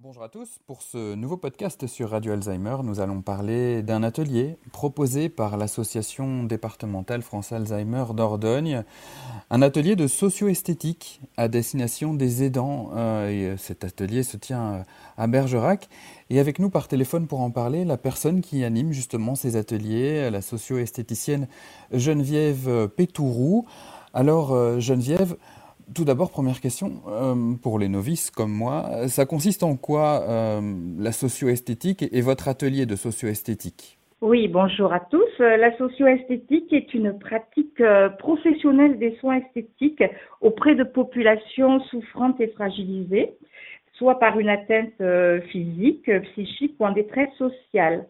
Bonjour à tous. Pour ce nouveau podcast sur Radio Alzheimer, nous allons parler d'un atelier proposé par l'association départementale France Alzheimer d'Ordogne, un atelier de socio-esthétique à destination des aidants. Cet atelier se tient à Bergerac. Et avec nous par téléphone pour en parler, la personne qui anime justement ces ateliers, la socio-esthéticienne Geneviève Pétourou. Alors Geneviève, tout d'abord, première question, pour les novices comme moi, ça consiste en quoi la socio-esthétique et votre atelier de socio-esthétique? Oui, bonjour à tous. La socio-esthétique est une pratique professionnelle des soins esthétiques auprès de populations souffrantes et fragilisées, soit par une atteinte physique, psychique ou en détresse sociale.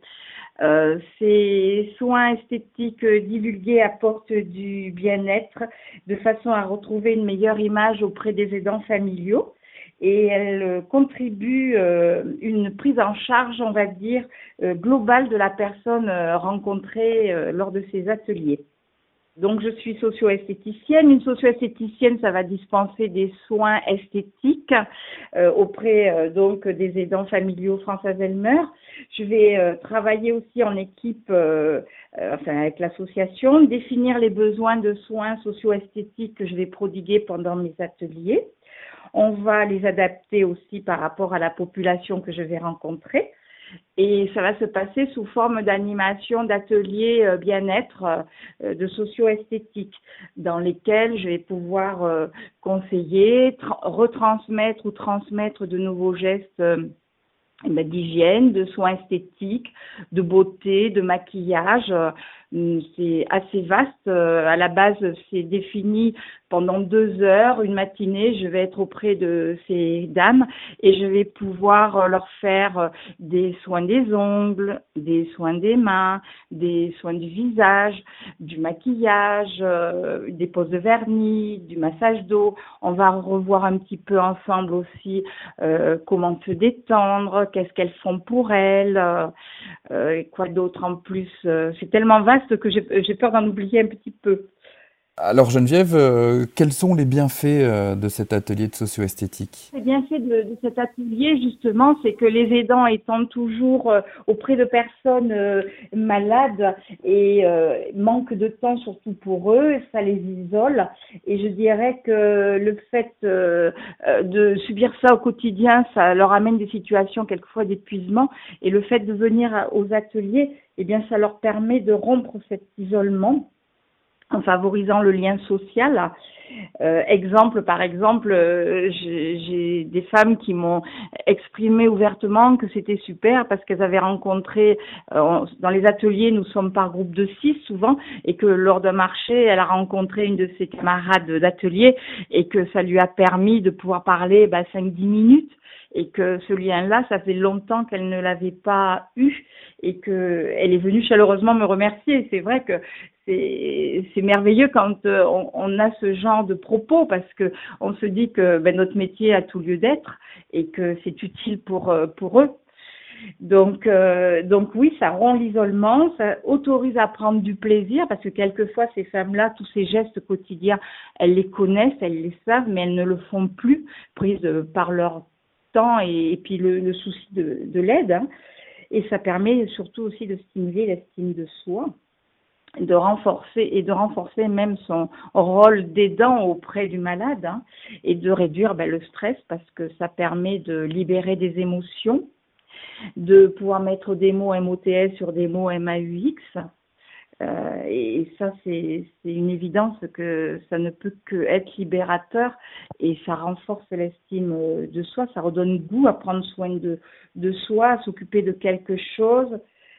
Ces soins esthétiques divulgués apportent du bien-être de façon à retrouver une meilleure image auprès des aidants familiaux et elles contribuent une prise en charge, on va dire, globale de la personne rencontrée lors de ces ateliers. Donc, je suis socio-esthéticienne. Une socio-esthéticienne, ça va dispenser des soins esthétiques auprès donc des aidants familiaux France Alzheimer. Je vais travailler aussi en équipe avec l'association, définir les besoins de soins socio-esthétiques que je vais prodiguer pendant mes ateliers. On va les adapter aussi par rapport à la population que je vais rencontrer. Et ça va se passer sous forme d'animation, d'ateliers bien-être, de socio-esthétique, dans lesquels je vais pouvoir conseiller, retransmettre ou transmettre de nouveaux gestes d'hygiène, de soins esthétiques, de beauté, de maquillage. C'est assez vaste. À la base, c'est défini pendant 2 heures, une matinée. Je vais être auprès de ces dames et je vais pouvoir leur faire des soins des ongles, des soins des mains, des soins du visage, du maquillage, des poses de vernis, du massage d'eau. On va revoir un petit peu ensemble aussi comment se détendre, qu'est-ce qu'elles font pour elles, quoi d'autre en plus. C'est tellement vaste que j'ai peur d'en oublier un petit peu. Alors Geneviève, quels sont les bienfaits de cet atelier de socio-esthétique? Les bienfaits de cet atelier, justement, c'est que les aidants étant toujours auprès de personnes malades et manque de temps surtout pour eux, ça les isole. Et je dirais que le fait de subir ça au quotidien, ça leur amène des situations quelquefois d'épuisement. Et le fait de venir aux ateliers, eh bien, ça leur permet de rompre cet isolement en favorisant le lien social. Par exemple, j'ai des femmes qui m'ont exprimé ouvertement que c'était super parce qu'elles avaient rencontré, dans les ateliers, nous sommes par groupe de 6 souvent, et que lors d'un marché, elle a rencontré une de ses camarades d'atelier et que ça lui a permis de pouvoir parler 5-10 minutes. Et que ce lien-là, ça fait longtemps qu'elle ne l'avait pas eu et qu'elle est venue chaleureusement me remercier. C'est vrai que c'est merveilleux quand on a ce genre de propos parce que on se dit que notre métier a tout lieu d'être et que c'est utile pour eux. Donc oui, ça rompt l'isolement, ça autorise à prendre du plaisir parce que quelquefois ces femmes-là, tous ces gestes quotidiens, elles les connaissent, elles les savent, mais elles ne le font plus, prises par leur temps et puis le souci de l'aide. Hein. Et ça permet surtout aussi de stimuler l'estime de soi, de renforcer même son rôle d'aidant auprès du malade, hein, et de réduire le stress parce que ça permet de libérer des émotions, de pouvoir mettre des mots MOTS sur des mots MAUX. Et ça, c'est une évidence que ça ne peut qu'être libérateur et ça renforce l'estime de soi, ça redonne goût à prendre soin de soi, à s'occuper de quelque chose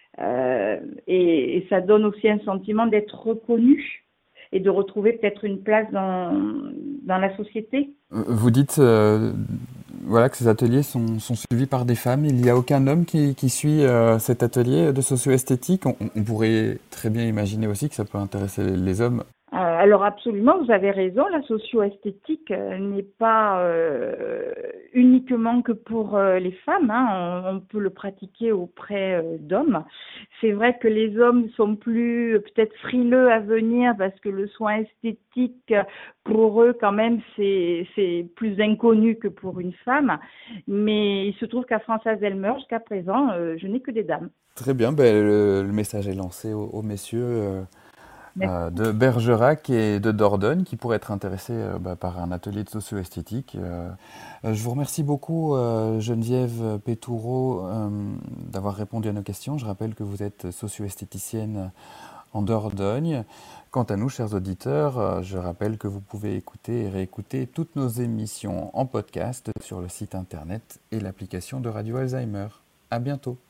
et ça donne aussi un sentiment d'être reconnu et de retrouver peut-être une place dans la société. Vous dites voilà, que ces ateliers sont suivis par des femmes. Il n'y a aucun homme qui suit cet atelier de socio-esthétique. On pourrait très bien imaginer aussi que ça peut intéresser les hommes. Alors absolument, vous avez raison, la socio-esthétique n'est pas uniquement que pour les femmes, hein. On peut le pratiquer auprès d'hommes. C'est vrai que les hommes sont plus peut-être frileux à venir parce que le soin esthétique, pour eux quand même, c'est plus inconnu que pour une femme. Mais il se trouve qu'à Françoise Elmer, jusqu'à présent, je n'ai que des dames. Très bien, ben, le message est lancé aux messieurs de Bergerac et de Dordogne qui pourraient être intéressés par un atelier de socio-esthétique. Je vous remercie beaucoup, Geneviève Pétoureau, d'avoir répondu à nos questions. Je rappelle que vous êtes socio-esthéticienne en Dordogne. Quant à nous, chers auditeurs, je rappelle que vous pouvez écouter et réécouter toutes nos émissions en podcast sur le site internet et l'application de Radio Alzheimer. À bientôt.